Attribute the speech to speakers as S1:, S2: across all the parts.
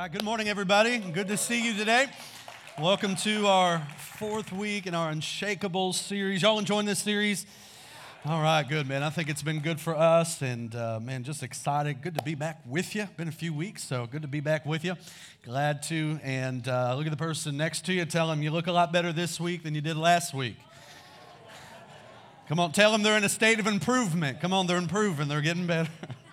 S1: right, good morning, everybody. Good to see you today. Welcome to our fourth week in our Unshakable series. Y'all enjoying this series? All right, good, man. I think it's been good for us, and man, just excited. Good to be back with you. Been a few weeks, so good to be back with you. Glad to. And look at the person next to you. Tell them you look a lot better this week than you did last week. Come on, tell them they're in a state of improvement. Come on, they're improving. They're getting better.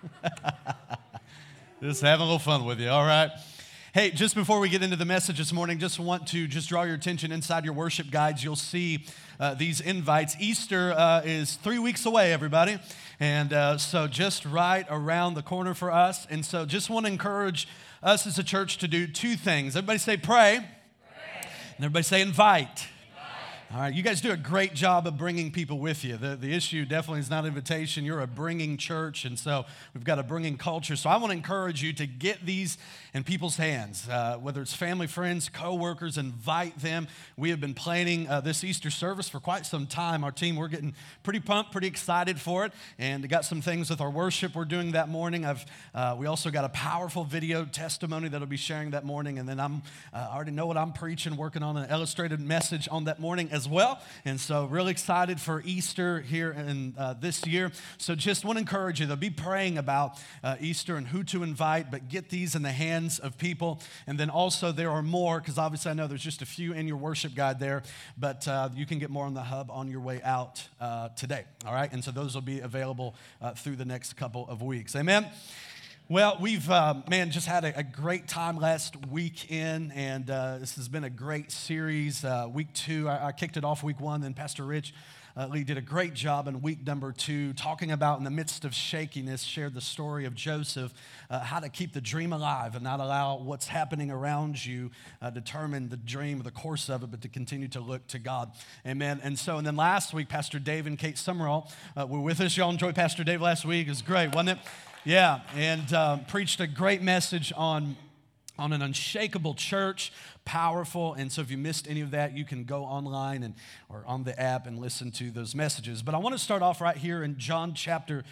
S1: Just having a little fun with you, all right? Hey, just before we get into the message this morning, just want to draw your attention inside your worship guides. You'll see these invites. Easter is 3 weeks away, everybody. And so just right around the corner for us. And so just want to encourage us as a church to do two things. Everybody say pray. And everybody say invite. All right, you guys do a great job of bringing people with you. The issue definitely is not invitation. You're a bringing church, and so we've got a bringing culture. So I want to encourage you to get these in people's hands, whether it's family, friends, co-workers, invite them. We have been planning this Easter service for quite some time. Our team, we're getting pretty pumped, pretty excited for it, and got some things with our worship we're doing that morning. We also got a powerful video testimony that I'll be sharing that morning, and then I already know what I'm preaching, working on an illustrated message on that morning as well. And so really excited for Easter here in this year. So just want to encourage you to be praying about Easter and who to invite, but get these in the hands of people. And then also there are more, because obviously I know there's just a few in your worship guide there, but you can get more on the hub on your way out today. All right. And so those will be available through the next couple of weeks. Amen. Well, we've, just had a great time last weekend, and this has been a great series. Week 2, I kicked it off week 1, then Pastor Rich Lee did a great job in week number 2, talking about in the midst of shakiness, shared the story of Joseph, how to keep the dream alive and not allow what's happening around you determine the dream or the course of it, but to continue to look to God. Amen. And then last week, Pastor Dave and Kate Summerall were with us. Y'all enjoyed Pastor Dave last week. It was great, wasn't it? Yeah, and preached a great message on an unshakable church, powerful. And so if you missed any of that, you can go online or on the app and listen to those messages. But I want to start off right here in John chapter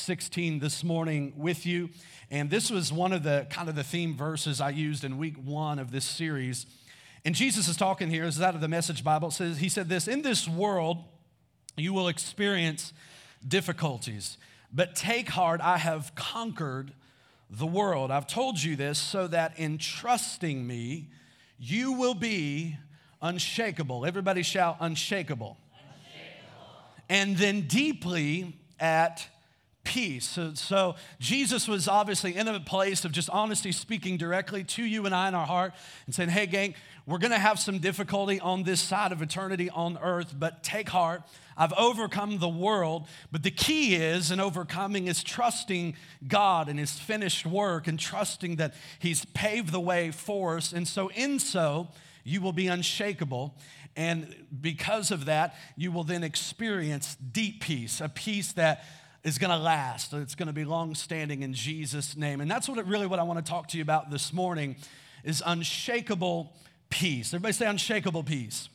S1: 16 this morning with you. And this was one of the kind of the theme verses I used in week 1 of this series. And Jesus is talking here. This is out of the Message Bible. He said this: "In this world, you will experience difficulties. But take heart, I have conquered the world." I've told you this so that in trusting me, you will be unshakable. Everybody shout unshakable. Unshakable. And then deeply at peace. So Jesus was obviously in a place of just honesty, speaking directly to you and I in our heart and saying, hey, gang, we're going to have some difficulty on this side of eternity on earth, but take heart. I've overcome the world, but the key is in overcoming is trusting God and His finished work and trusting that He's paved the way for us. And so you will be unshakable. And because of that, you will then experience deep peace, a peace that is going to last. It's going to be long-standing in Jesus' name. And that's what I want to talk to you about this morning is unshakable peace. Everybody say unshakable peace.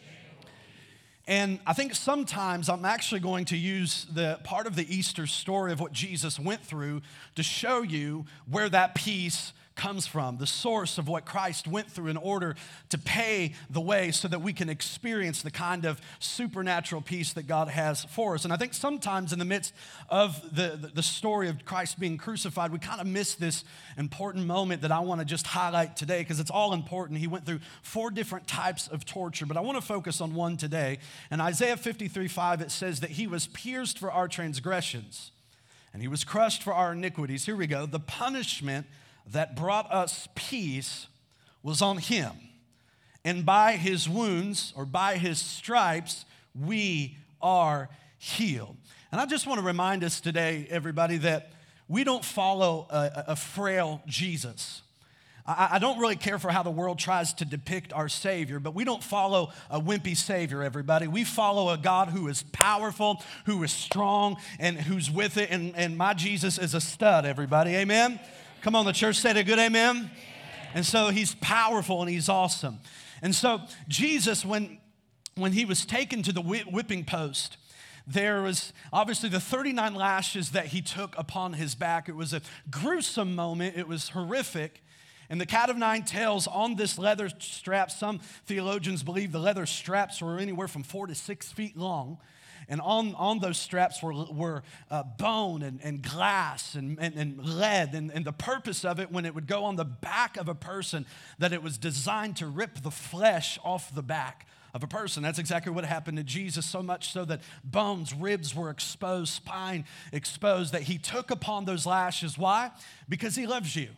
S1: And I think sometimes I'm actually going to use the part of the Easter story of what Jesus went through to show you where that peace comes from, the source of what Christ went through in order to pay the way so that we can experience the kind of supernatural peace that God has for us. And I think sometimes in the midst of the story of Christ being crucified, we kind of miss this important moment that I want to just highlight today because it's all important. He went through 4 different types of torture, but I want to focus on one today. In Isaiah 53:5, it says that He was pierced for our transgressions and He was crushed for our iniquities. Here we go. The punishment that brought us peace was on Him. And by His wounds, or by His stripes, we are healed. And I just want to remind us today, everybody, that we don't follow a frail Jesus. I don't really care for how the world tries to depict our Savior, but we don't follow a wimpy Savior, everybody. We follow a God who is powerful, who is strong, and who's with it. And my Jesus is a stud, everybody. Amen? Come on, the church said a good amen. Amen. And so He's powerful and He's awesome. And so Jesus, when He was taken to the whipping post, there was obviously the 39 lashes that He took upon His back. It was a gruesome moment. It was horrific. And the cat of nine tails on this leather strap, some theologians believe the leather straps were anywhere from 4 to 6 feet long. And on those straps were bone and glass and lead. And the purpose of it, when it would go on the back of a person, that it was designed to rip the flesh off the back of a person. That's exactly what happened to Jesus, so much so that bones, ribs were exposed, spine exposed, that he took upon those lashes. Why? Because he loves you.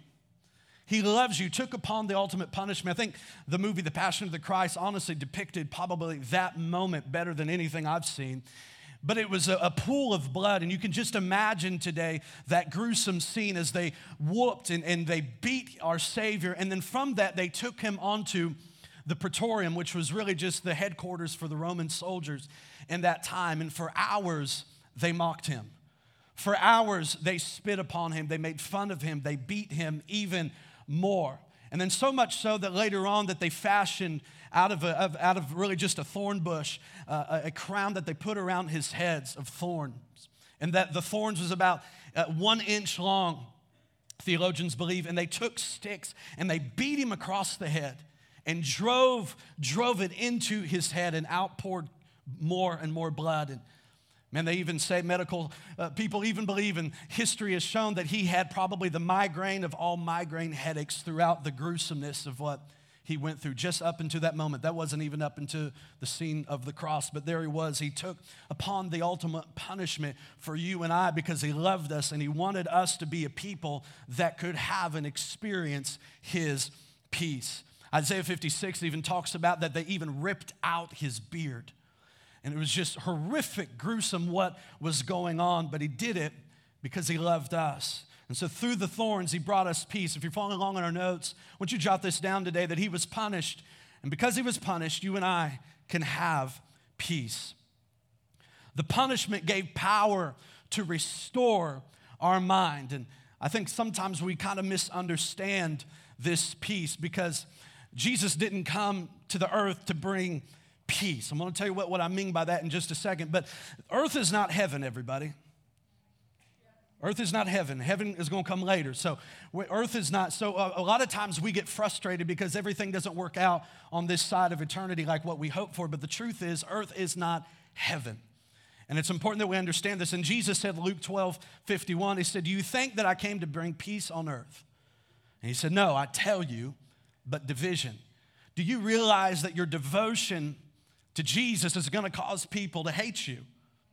S1: He loves you, took upon the ultimate punishment. I think the movie The Passion of the Christ honestly depicted probably that moment better than anything I've seen. But it was a pool of blood, and you can just imagine today that gruesome scene as they whooped and they beat our Savior. And then from that, they took him onto the Praetorium, which was really just the headquarters for the Roman soldiers in that time. And for hours, they mocked him. For hours, they spit upon him. They made fun of him. They beat him even more. And then so much so that later on that they fashioned out of really just a thorn bush, a crown that they put around his heads of thorns. And that the thorns was about 1 inch long, theologians believe. And they took sticks and they beat him across the head and drove it into his head and outpoured more and more blood. And man, they even say, medical people even believe, and history has shown that he had probably the migraine of all migraine headaches throughout the gruesomeness of what he went through just up into that moment. That wasn't even up into the scene of the cross, but there he was. He took upon the ultimate punishment for you and I because he loved us and he wanted us to be a people that could have and experience his peace. Isaiah 56 even talks about that they even ripped out his beard. And it was just horrific, gruesome what was going on, but he did it because he loved us. And so through the thorns, he brought us peace. If you're following along in our notes, I want you to jot this down today, that he was punished. And because he was punished, you and I can have peace. The punishment gave power to restore our mind. And I think sometimes we kind of misunderstand this peace because Jesus didn't come to the earth to bring peace. I'm going to tell you what I mean by that in just a second. But earth is not heaven, everybody. Earth is not heaven. Heaven is going to come later. So earth is not. So a lot of times we get frustrated because everything doesn't work out on this side of eternity like what we hope for. But the truth is, earth is not heaven. And it's important that we understand this. And Jesus said, Luke 12:51, he said, "Do you think that I came to bring peace on earth?" And he said, "No, I tell you, but division." Do you realize that your devotion to Jesus is going to cause people to hate you?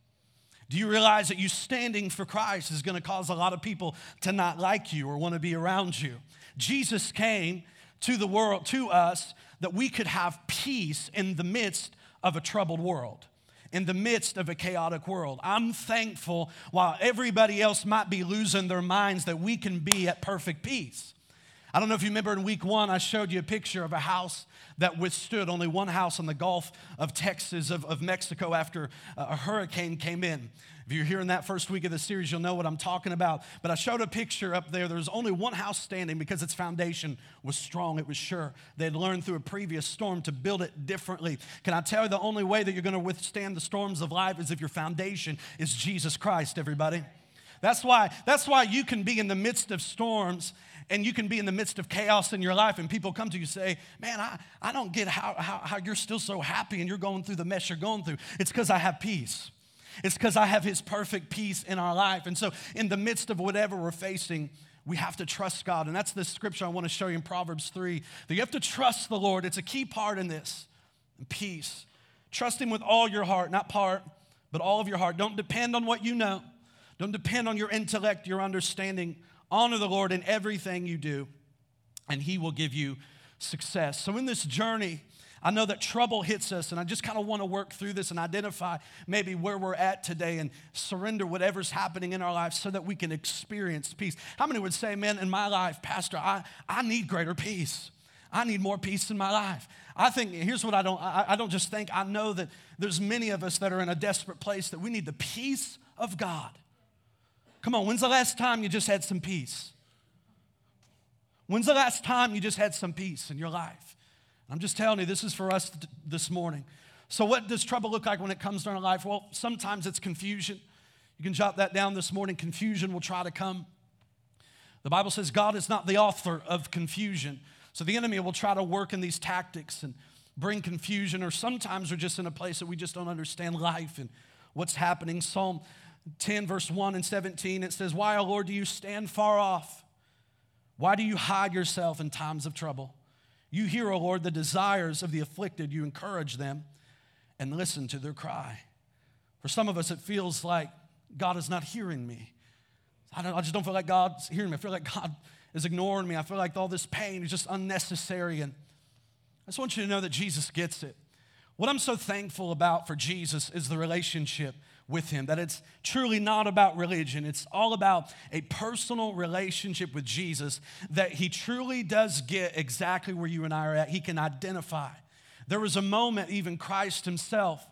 S1: Do you realize that you standing for Christ is going to cause a lot of people to not like you or want to be around you? Jesus came to the world, to us, that we could have peace in the midst of a troubled world, in the midst of a chaotic world. I'm thankful while everybody else might be losing their minds that we can be at perfect peace. I don't know if you remember in week 1, I showed you a picture of a house that withstood, only one house in the Gulf of Texas, of Mexico, after a hurricane came in. If you're here in that first week of the series, you'll know what I'm talking about. But I showed a picture up there. There was only one house standing because its foundation was strong. It was sure. They had learned through a previous storm to build it differently. Can I tell you, the only way that you're going to withstand the storms of life is if your foundation is Jesus Christ, everybody. That's why you can be in the midst of storms and you can be in the midst of chaos in your life and people come to you and say, "Man, I don't get how you're still so happy and you're going through the mess you're going through." It's because I have peace. It's because I have his perfect peace in our life. And so in the midst of whatever we're facing, we have to trust God. And that's the scripture I want to show you in Proverbs 3. That you have to trust the Lord. It's a key part in this. And peace. Trust him with all your heart, not part, but all of your heart. Don't depend on what you know. Don't depend on your intellect, your understanding. Honor the Lord in everything you do, and he will give you success. So in this journey, I know that trouble hits us, and I just kind of want to work through this and identify maybe where we're at today and surrender whatever's happening in our lives so that we can experience peace. How many would say, "Man, in my life, Pastor, I need greater peace. I need more peace in my life." I think, here's what I don't just think, I know that there's many of us that are in a desperate place that we need the peace of God. Come on, when's the last time you just had some peace? When's the last time you just had some peace in your life? I'm just telling you, this is for us this morning. So what does trouble look like when it comes to our life? Well, sometimes it's confusion. You can jot that down this morning. Confusion will try to come. The Bible says God is not the author of confusion. So the enemy will try to work in these tactics and bring confusion, or sometimes we're just in a place that we just don't understand life and what's happening. Psalm 10, verse 1 and 17, it says, "Why, O Lord, do you stand far off? Why do you hide yourself in times of trouble? You hear, O Lord, the desires of the afflicted. You encourage them and listen to their cry." For some of us, it feels like God is not hearing me. I just don't feel like God's hearing me. I feel like God is ignoring me. I feel like all this pain is just unnecessary. And I just want you to know that Jesus gets it. What I'm so thankful about for Jesus is the relationship with him, that it's truly not about religion. It's all about a personal relationship with Jesus, that he truly does get exactly where you and I are at. He can identify. There was a moment even Christ himself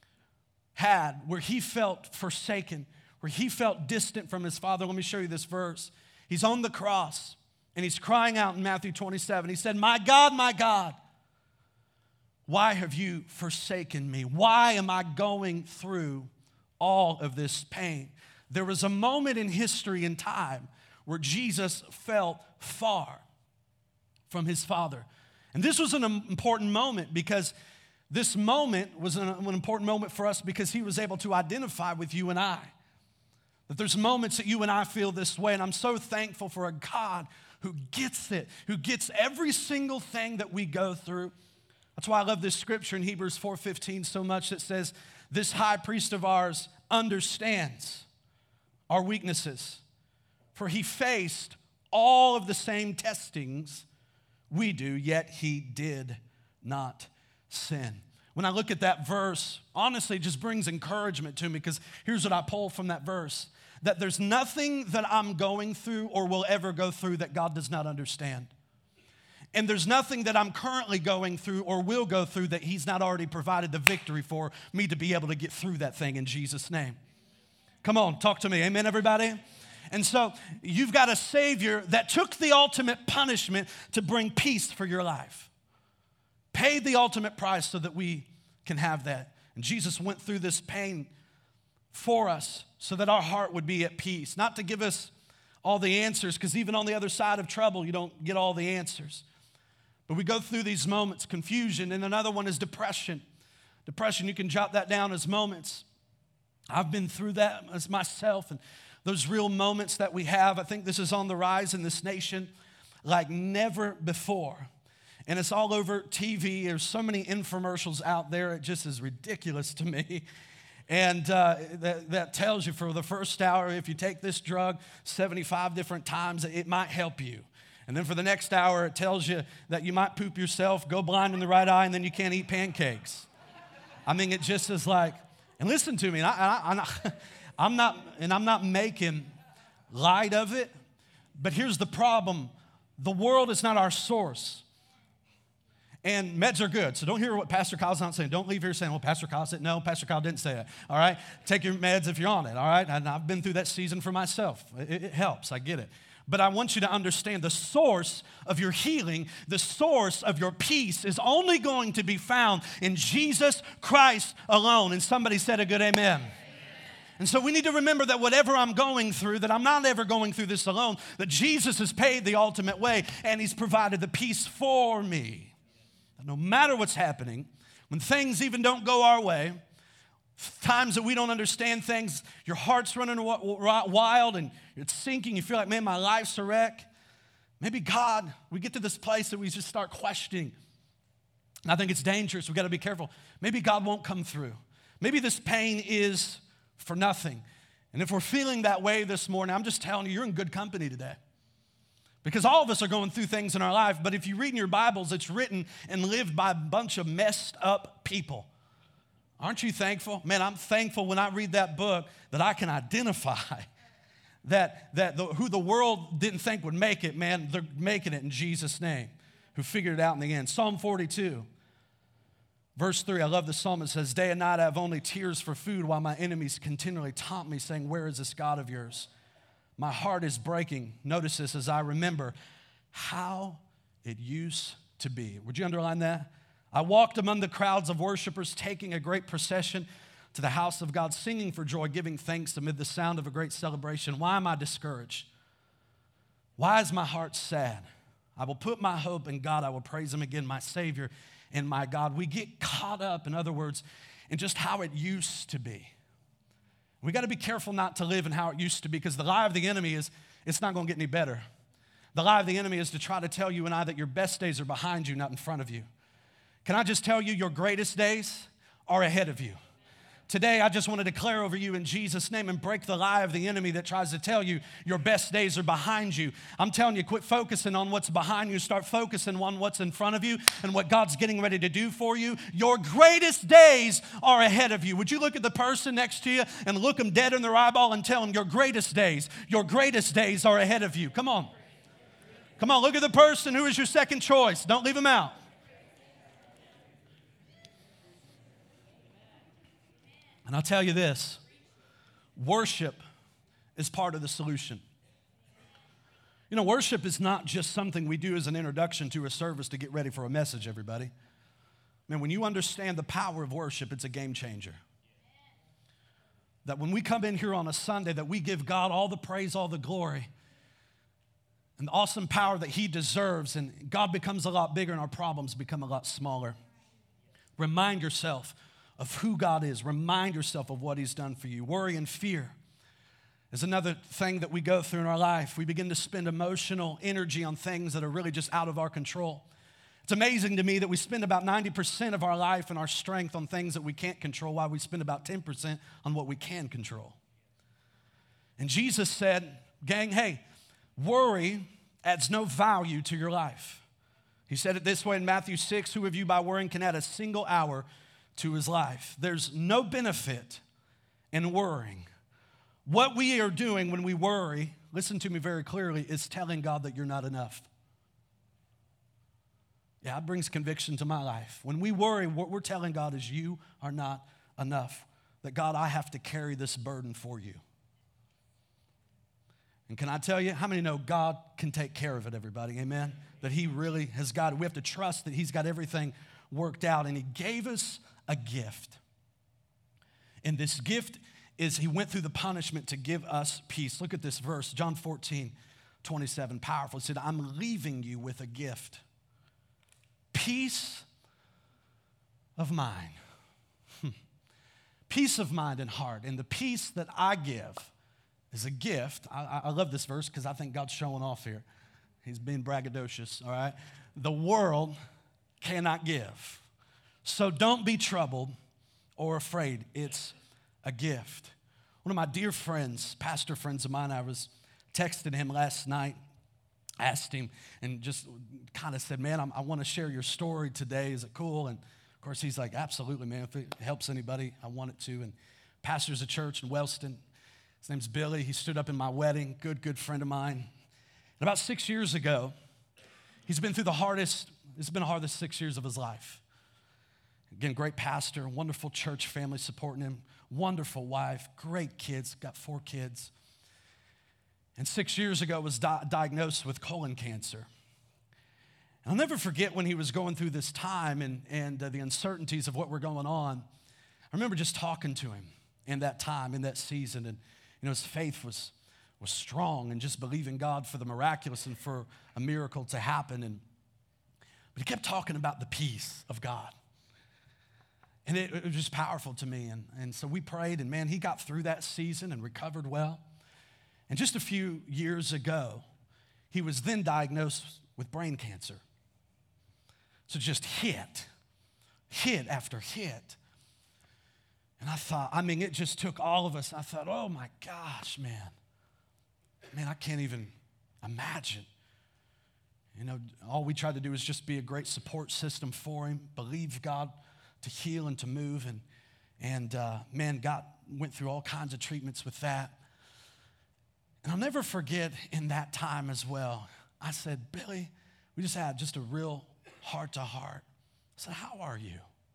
S1: had where he felt forsaken, where he felt distant from his Father. Let me show you this verse. He's on the cross, and he's crying out in Matthew 27. He said, my God, why have you forsaken me? Why am I going through all of this pain?" There was a moment in history and time where Jesus felt far from his Father. And this was an important moment, because this moment was an important moment for us because he was able to identify with you and I. That there's moments that you and I feel this way, and I'm so thankful for a God who gets it, who gets every single thing that we go through. That's why I love this scripture in Hebrews 4:15 so much that says, "This high priest of ours understands our weaknesses, for he faced all of the same testings we do, yet he did not sin." When I look at that verse, honestly, it just brings encouragement to me, because here's what I pull from that verse: that there's nothing that I'm going through or will ever go through that God does not understand. And there's nothing that I'm currently going through or will go through that he's not already provided the victory for me to be able to get through that thing in Jesus' name. Come on, talk to me. Amen, everybody? And so you've got a Savior that took the ultimate punishment to bring peace for your life. Paid the ultimate price so that we can have that. And Jesus went through this pain for us so that our heart would be at peace. Not to give us all the answers, because even on the other side of trouble, you don't get all the answers. But we go through these moments, confusion, and another one is depression. Depression, you can jot that down as moments. I've been through that as myself, and those real moments that we have. I think this is on the rise in this nation like never before. And it's all over TV. There's so many infomercials out there. It just is ridiculous to me. And that tells you for the first hour, if you take this drug 75 different times, it might help you. And then for the next hour, it tells you that you might poop yourself, go blind in the right eye, and then you can't eat pancakes. I mean, it just is like, and listen to me, I'm not making light of it, but here's the problem. The world is not our source. And meds are good, so don't hear what Pastor Kyle's not saying. Don't leave here saying, well, Pastor Kyle said, no, Pastor Kyle didn't say that, all right? Take your meds if you're on it, all right? And I've been through that season for myself. It helps, I get it. But I want you to understand the source of your healing, the source of your peace is only going to be found in Jesus Christ alone. And somebody said a good amen. And so we need to remember that whatever I'm going through, that I'm not ever going through this alone, that Jesus has paid the ultimate way and he's provided the peace for me. That no matter what's happening, when things even don't go our way, times that we don't understand things, your heart's running wild and it's sinking. You feel like, man, my life's a wreck. Maybe God, we get to this place that we just start questioning. And I think it's dangerous. We've got to be careful. Maybe God won't come through. Maybe this pain is for nothing. And if we're feeling that way this morning, I'm just telling you, you're in good company today. Because all of us are going through things in our life, but if you read in your Bibles, it's written and lived by a bunch of messed up people. Aren't you thankful? Man, I'm thankful when I read that book that I can identify who the world didn't think would make it, man, they're making it in Jesus' name, who figured it out in the end. Psalm 42, verse 3, I love the psalm. It says, day and night I have only tears for food while my enemies continually taunt me, saying, where is this God of yours? My heart is breaking. Notice this as I remember how it used to be. Would you underline that? I walked among the crowds of worshipers, taking a great procession to the house of God, singing for joy, giving thanks amid the sound of a great celebration. Why am I discouraged? Why is my heart sad? I will put my hope in God. I will praise him again, my Savior and my God. We get caught up, in other words, in just how it used to be. We got to be careful not to live in how it used to be, because the lie of the enemy is it's not going to get any better. The lie of the enemy is to try to tell you and I that your best days are behind you, not in front of you. Can I just tell you, your greatest days are ahead of you. Today, I just want to declare over you in Jesus' name and break the lie of the enemy that tries to tell you your best days are behind you. I'm telling you, quit focusing on what's behind you. Start focusing on what's in front of you and what God's getting ready to do for you. Your greatest days are ahead of you. Would you look at the person next to you and look them dead in their eyeball and tell them your greatest days are ahead of you? Come on. Come on, look at the person who is your second choice. Don't leave them out. And I'll tell you this, worship is part of the solution. You know, worship is not just something we do as an introduction to a service to get ready for a message, everybody. Man, when you understand the power of worship, it's a game changer. That when we come in here on a Sunday, that we give God all the praise, all the glory, and the awesome power that he deserves, and God becomes a lot bigger and our problems become a lot smaller. Remind yourself of who God is. Remind yourself of what he's done for you. Worry and fear is another thing that we go through in our life. We begin to spend emotional energy on things that are really just out of our control. It's amazing to me that we spend about 90% of our life and our strength on things that we can't control, while we spend about 10% on what we can control. And Jesus said, gang, hey, worry adds no value to your life. He said it this way in Matthew 6, who of you by worrying can add a single hour to his life? There's no benefit in worrying. What we are doing when we worry, listen to me very clearly, is telling God that you're not enough. Yeah, it brings conviction to my life. When we worry, what we're telling God is you are not enough. That God, I have to carry this burden for you. And can I tell you, how many know God can take care of it, everybody? Amen? That he really has got it. We have to trust that he's got everything worked out. And he gave us a gift. And this gift is he went through the punishment to give us peace. Look at this verse, John 14:27, powerful. It said, I'm leaving you with a gift. Peace of mind. Peace of mind and heart. And the peace that I give is a gift. I love this verse because I think God's showing off here. He's being braggadocious, all right? The world cannot give. So don't be troubled or afraid. It's a gift. One of my dear friends, pastor friends of mine, I was texting him last night, asked him, and just kind of said, man, I want to share your story today. Is it cool? And of course, he's like, absolutely, man. If it helps anybody, I want it to. And pastors a church in Wellston. His name's Billy. He stood up in my wedding, good friend of mine. And about 6 years ago, it's been the hardest 6 years of his life. Again, great pastor, wonderful church family supporting him, wonderful wife, great kids, got 4 kids. And 6 years ago was diagnosed with colon cancer. And I'll never forget when he was going through this time and the uncertainties of what were going on. I remember just talking to him in that time, in that season, and his faith was strong and just believing God for the miraculous and for a miracle to happen. But he kept talking about the peace of God. And it was just powerful to me. And so we prayed, and man, he got through that season and recovered well. And just a few years ago, he was then diagnosed with brain cancer. So just hit after hit. And I thought, it just took all of us. I thought, oh my gosh, man, I can't even imagine. All we tried to do was just be a great support system for him, believe God to heal and to move. And God went through all kinds of treatments with that. And I'll never forget in that time as well, I said, Billy, we just had just a real heart-to-heart. I said, how are you?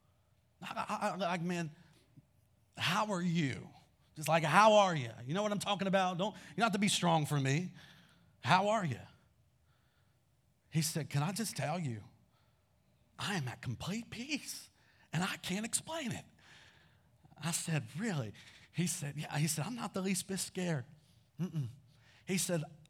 S1: Man, how are you? Just like, how are you? You know what I'm talking about? You don't have to be strong for me. How are you? He said, can I just tell you, I am at complete peace, and I can't explain it. I said, really? He said, yeah. He said, I'm not the least bit scared. He said,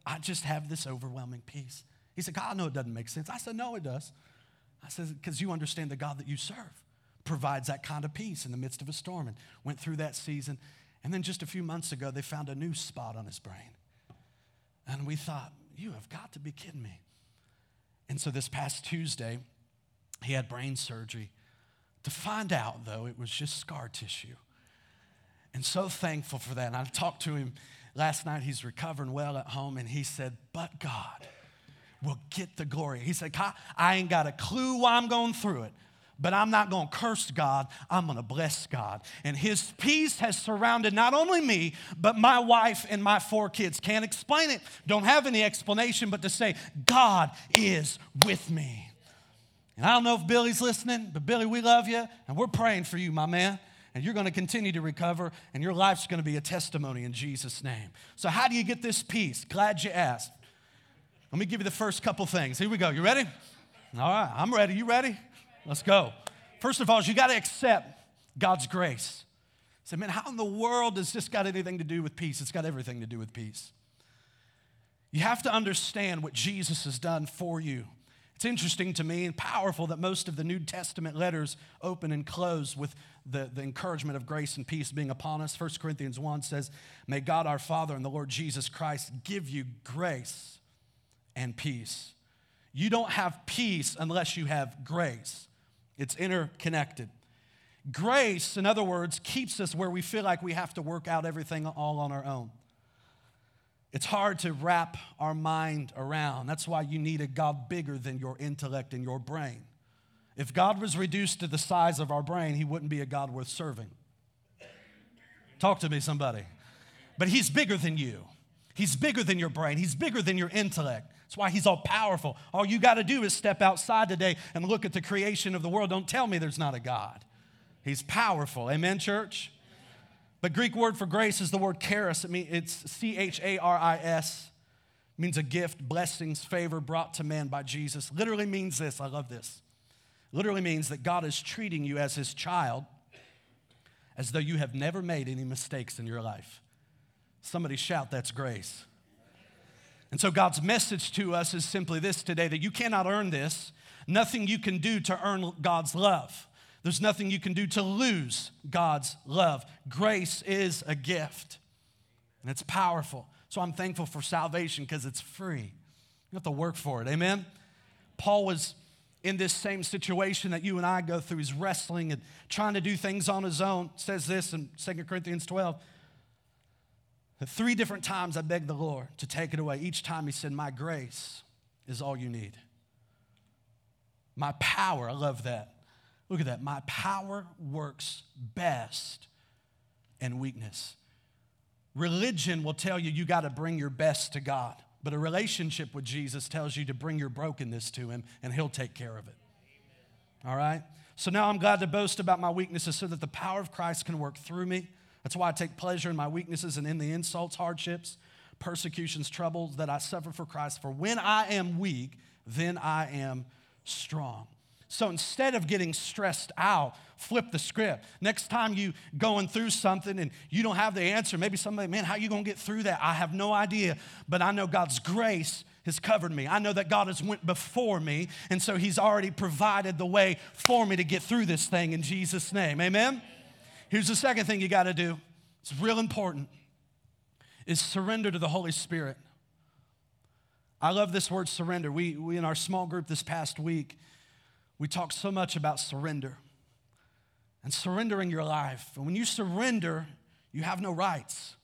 S1: I just have this overwhelming peace. He said, God, I know it doesn't make sense. I said, no, it does. I said, because you understand the God that you serve provides that kind of peace in the midst of a storm, and went through that season. And then just a few months ago, they found a new spot on his brain. And we thought, you have got to be kidding me. And so this past Tuesday, he had brain surgery. To find out, though, it was just scar tissue. And so thankful for that. And I talked to him last night. He's recovering well at home, and he said, but God will get the glory. He said, I ain't got a clue why I'm going through it, but I'm not going to curse God. I'm going to bless God. And his peace has surrounded not only me, but my wife and my 4 kids. Can't explain it. Don't have any explanation, but to say, God is with me. And I don't know if Billy's listening, but Billy, we love you, and we're praying for you, my man. And you're going to continue to recover, and your life's going to be a testimony in Jesus' name. So how do you get this peace? Glad you asked. Let me give you the first couple things. Here we go. You ready? All right, I'm ready. You ready? Let's go. First of all, you got to accept God's grace. Say, man, how in the world does this got anything to do with peace? It's got everything to do with peace. You have to understand what Jesus has done for you. It's interesting to me and powerful that most of the New Testament letters open and close with the encouragement of grace and peace being upon us. 1 Corinthians 1 says, may God our Father and the Lord Jesus Christ give you grace and peace. You don't have peace unless you have grace. It's interconnected. Grace, in other words, keeps us where we feel like we have to work out everything all on our own. It's hard to wrap our mind around. That's why you need a God bigger than your intellect and your brain. If God was reduced to the size of our brain, he wouldn't be a God worth serving. Talk to me, somebody. But he's bigger than you. He's bigger than your brain. He's bigger than your intellect. That's why he's all powerful. All you got to do is step outside today and look at the creation of the world. Don't tell me there's not a God. He's powerful. Amen, church? But Greek word for grace is the word charis. It's C-H-A-R-I-S. It means a gift, blessings, favor brought to man by Jesus. Literally means this. I love this. Literally means that God is treating you as his child as though you have never made any mistakes in your life. Somebody shout, that's grace. And so God's message to us is simply this today, that you cannot earn this. Nothing you can do to earn God's love. There's nothing you can do to lose God's love. Grace is a gift, and it's powerful. So I'm thankful for salvation because it's free. You don't have to work for it, amen? Paul was in this same situation that you and I go through. He's wrestling and trying to do things on his own. It says this in 2 Corinthians 12. 3 different times I begged the Lord to take it away. Each time he said, my grace is all you need. My power, I love that. Look at that. My power works best in weakness. Religion will tell you you got to bring your best to God. But a relationship with Jesus tells you to bring your brokenness to him, and he'll take care of it. All right? So now I'm glad to boast about my weaknesses so that the power of Christ can work through me. That's why I take pleasure in my weaknesses and in the insults, hardships, persecutions, troubles that I suffer for Christ. For when I am weak, then I am strong. So instead of getting stressed out, flip the script. Next time you going through something and you don't have the answer, maybe somebody, man, how you going to get through that? I have no idea, but I know God's grace has covered me. I know that God has went before me, and so he's already provided the way for me to get through this thing in Jesus' name. Amen? Here's the second thing you got to do. It's real important, is surrender to the Holy Spirit. I love this word surrender. We in our small group this past week, we talked so much about surrender and surrendering your life. And when you surrender, you have no rights.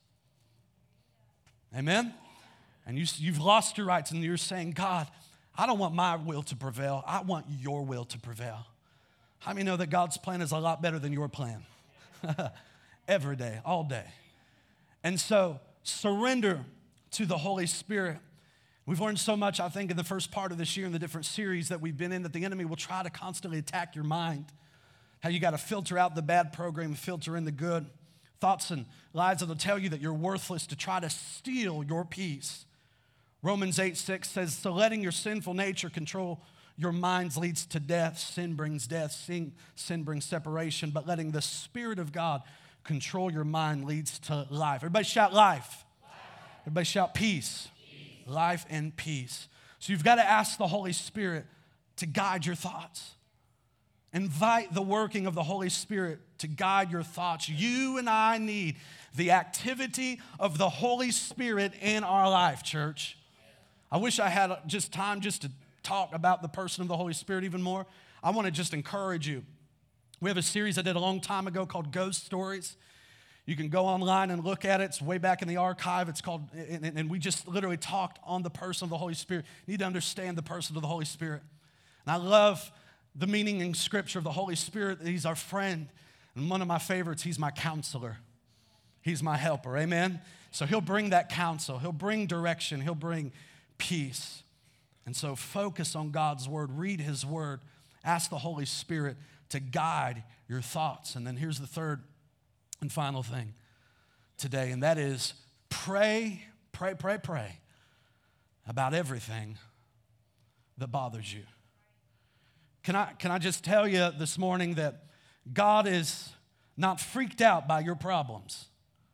S1: Amen? And you've lost your rights, and you're saying, God, I don't want my will to prevail. I want your will to prevail. How many know that God's plan is a lot better than your plan? Every day, all day. And so surrender to the Holy Spirit. We've learned so much, I think, in the first part of this year in the different series that we've been in, that the enemy will try to constantly attack your mind. How you got to filter out the bad program, filter in the good. Thoughts and lies that will tell you that you're worthless, to try to steal your peace. Romans 8:6 says, so letting your sinful nature control your minds leads to death. Sin brings death. Sin brings separation. But letting the Spirit of God control your mind leads to life. Everybody shout life. Everybody shout peace. Life and peace. So you've got to ask the Holy Spirit to guide your thoughts. Invite the working of the Holy Spirit to guide your thoughts. You and I need the activity of the Holy Spirit in our life, church. I wish I had just time just to talk about the person of the Holy Spirit even more. I want to just encourage you. We have a series I did a long time ago called Ghost Stories. You can go online and look at it. It's way back in the archive. It's called, and we just literally talked on the person of the Holy Spirit. You need to understand the person of the Holy Spirit. And I love the meaning in Scripture of the Holy Spirit. He's our friend. And one of my favorites, he's my counselor. He's my helper, amen? So he'll bring that counsel. He'll bring direction. He'll bring peace. And so focus on God's word. Read his word. Ask the Holy Spirit to guide your thoughts. And then here's the third and final thing today, and that is pray about everything that bothers you. Can I just tell you this morning that God is not freaked out by your problems?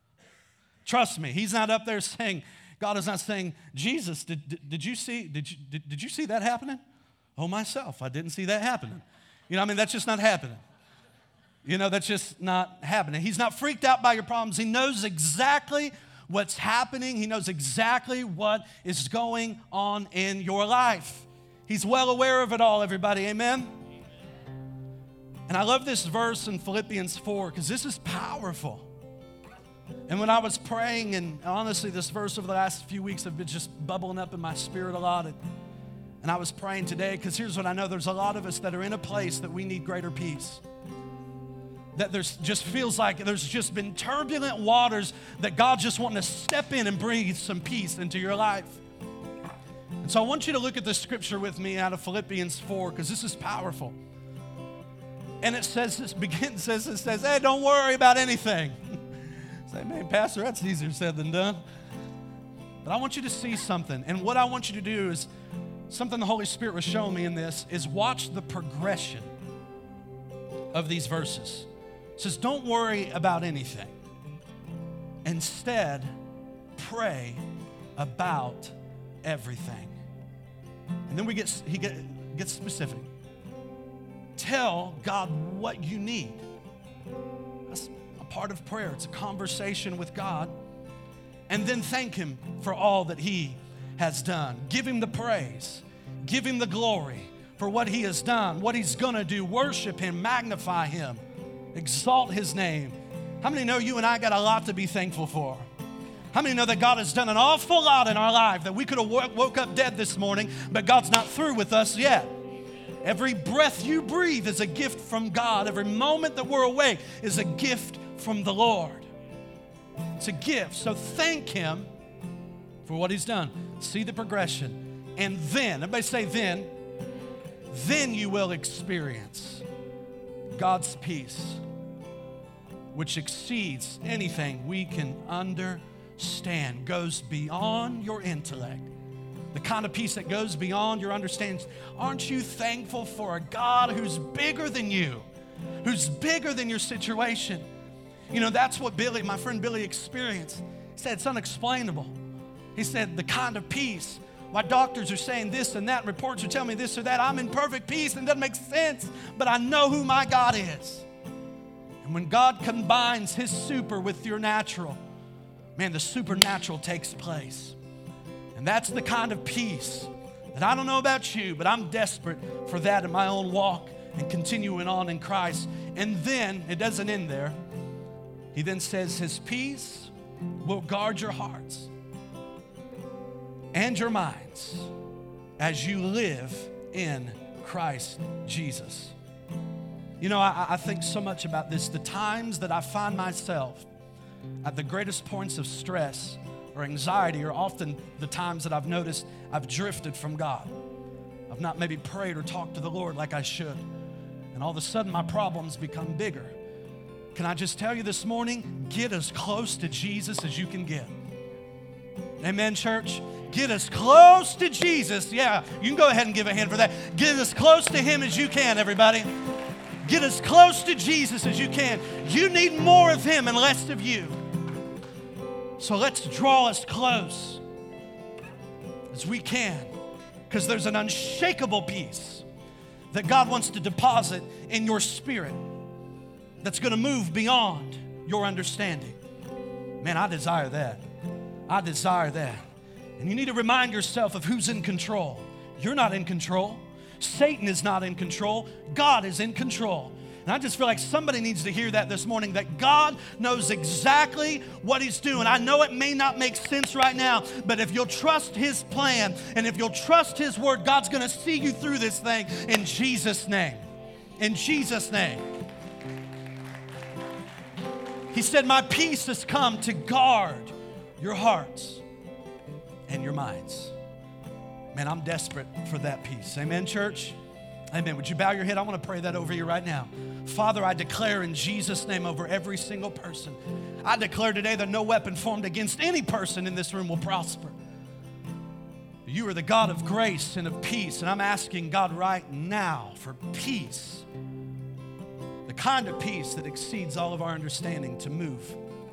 S1: Trust me, he's not up there saying, God is not saying, Jesus, did you see that happening? Oh, myself, I didn't see that happening. That's just not happening. That's just not happening. He's not freaked out by your problems. He knows exactly what's happening. He knows exactly what is going on in your life. He's well aware of it all, everybody. Amen? And I love this verse in Philippians 4 because this is powerful. And when I was praying, and honestly, this verse over the last few weeks have been just bubbling up in my spirit a lot. And I was praying today because here's what I know. There's a lot of us that are in a place that we need greater peace. That there's just feels like there's just been turbulent waters that God's just wanting to step in and breathe some peace into your life. And so I want you to look at this scripture with me out of Philippians 4 because this is powerful. And it says, hey, don't worry about anything. Say, man, Pastor, that's easier said than done. But I want you to see something. And what I want you to do is, something the Holy Spirit was showing me in this, is watch the progression of these verses. It says, don't worry about anything. Instead, pray about everything. And then he gets specific. Tell God what you need. That's a part of prayer. It's a conversation with God. And then thank him for all that he has done. Give him the praise. Give him the glory for what he has done, what he's going to do. Worship him, magnify him, exalt his name. How many know you and I got a lot to be thankful for? How many know that God has done an awful lot in our life, that we could have woke up dead this morning, but God's not through with us yet? Every breath you breathe is a gift from God. Every moment that we're awake is a gift from the Lord. It's a gift. So thank him for what he's done. See the progression. And then, everybody say then you will experience God's peace, which exceeds anything we can understand, goes beyond your intellect. The kind of peace that goes beyond your understanding. Aren't you thankful for a God who's bigger than you, who's bigger than your situation? That's what my friend Billy experienced. He said it's unexplainable. He said the kind of peace, why doctors are saying this and that, reports are telling me this or that, I'm in perfect peace and it doesn't make sense, but I know who my God is. And when God combines his super with your natural, man, the supernatural takes place. And that's the kind of peace that I don't know about you, but I'm desperate for that in my own walk and continuing on in Christ. And then, it doesn't end there. He then says his peace will guard your hearts and your minds as you live in Christ Jesus. I think so much about this. The times that I find myself at the greatest points of stress or anxiety are often the times that I've noticed I've drifted from God. I've not maybe prayed or talked to the Lord like I should. And all of a sudden my problems become bigger. Can I just tell you this morning, get as close to Jesus as you can get. Amen, church? Get as close to Jesus. Yeah, you can go ahead and give a hand for that. Get as close to him as you can, everybody. Get as close to Jesus as you can. You need more of him and less of you. So let's draw us close. as we can, because there's an unshakable peace that God wants to deposit in your spirit that's going to move beyond your understanding. Man, I desire that. I desire that. And you need to remind yourself of who's in control. You're not in control. Satan is not in control. God is in control. And I just feel like somebody needs to hear that this morning, that God knows exactly what He's doing. I know it may not make sense right now, but if you'll trust His plan and if you'll trust His word, God's going to see you through this thing in Jesus' name. In Jesus' name. He said, my peace has come to guard your hearts and your minds. Man, I'm desperate for that peace. Amen, church? Amen. Would you bow your head? I want to pray that over you right now. Father, I declare in Jesus' name over every single person. I declare today that no weapon formed against any person in this room will prosper. You are the God of grace and of peace, and I'm asking God right now for peace, the kind of peace that exceeds all of our understanding, to move,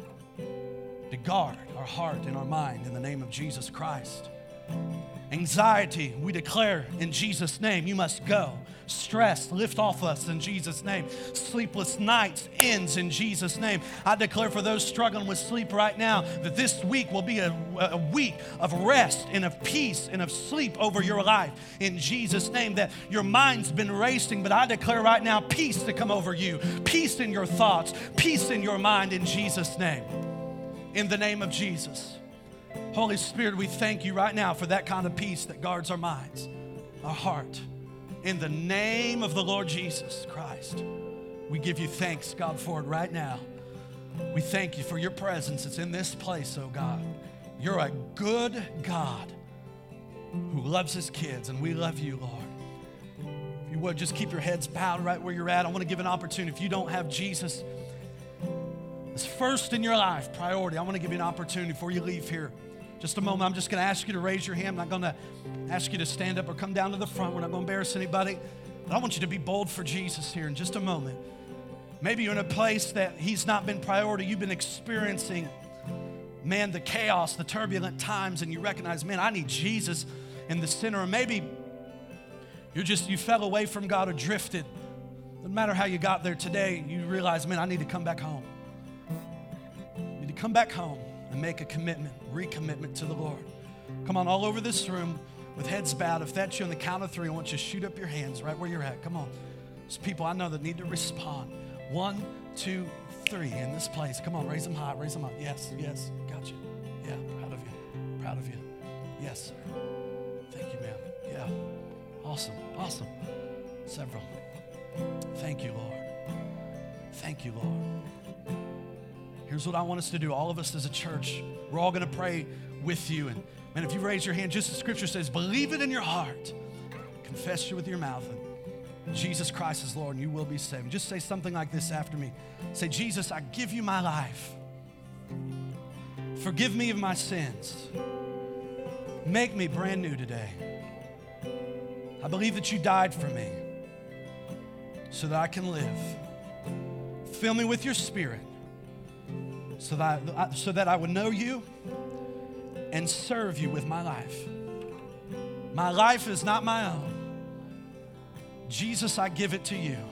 S1: to guard our heart and our mind in the name of Jesus Christ. Anxiety, we declare in Jesus' name, you must go. Stress, lift off us in Jesus' name. Sleepless nights ends in Jesus' name. I declare for those struggling with sleep right now that this week will be a week of rest and of peace and of sleep over your life in Jesus' name, that your mind's been racing, but I declare right now peace to come over you, peace in your thoughts, peace in your mind in Jesus' name. In the name of Jesus. Holy Spirit, we thank you right now for that kind of peace that guards our minds, our heart. In the name of the Lord Jesus Christ, we give you thanks, God, for it right now. We thank you for your presence. It's in this place, oh God. You're a good God who loves his kids, and we love you, Lord. If you would, just keep your heads bowed right where you're at. I want to give an opportunity. If you don't have Jesus as first in your life, priority, I want to give you an opportunity before you leave here. Just a moment, I'm just going to ask you to raise your hand. I'm not going to ask you to stand up or come down to the front. We're not going to embarrass anybody. But I want you to be bold for Jesus here in just a moment. Maybe you're in a place that he's not been priority. You've been experiencing, man, the chaos, the turbulent times, and you recognize, man, I need Jesus in the center. Or maybe you fell away from God or drifted. No matter how you got there today, you realize, man, I need to come back home. I need to come back home and make a commitment, recommitment to the Lord. Come on, all over this room with heads bowed. If that's you, on the count of three, I want you to shoot up your hands right where you're at. Come on. There's people I know that need to respond. 1, 2, 3 in this place. Come on, raise them high, raise them up. Yes, yes, got you. Yeah, proud of you, proud of you. Yes, sir. Thank you, ma'am. Yeah, awesome, awesome. Several. Thank you, Lord. Thank you, Lord. Here's what I want us to do. All of us as a church, we're all going to pray with you. And man, if you raise your hand, just the scripture says, believe it in your heart, confess it with your mouth, and Jesus Christ is Lord, and you will be saved. Just say something like this after me. Say, Jesus, I give you my life. Forgive me of my sins. Make me brand new today. I believe that you died for me so that I can live. Fill me with your spirit so that I would know you and serve you with my life. My life is not my own. Jesus, I give it to you.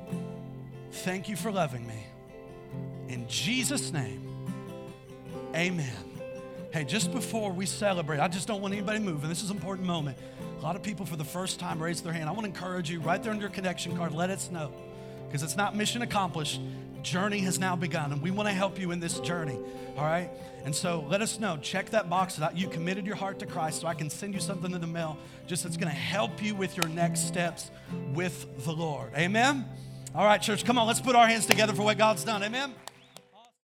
S1: Thank you for loving me. In Jesus' name, amen. Hey, just before we celebrate, I just don't want anybody moving. This is an important moment. A lot of people for the first time raise their hand. I want to encourage you right there on your connection card, let us know. Because it's not mission accomplished. Journey has now begun, and we want to help you in this journey, all right? And so let us know. Check that box that you committed your heart to Christ so I can send you something in the mail just that's going to help you with your next steps with the Lord. Amen? All right, church, come on. Let's put our hands together for what God's done. Amen?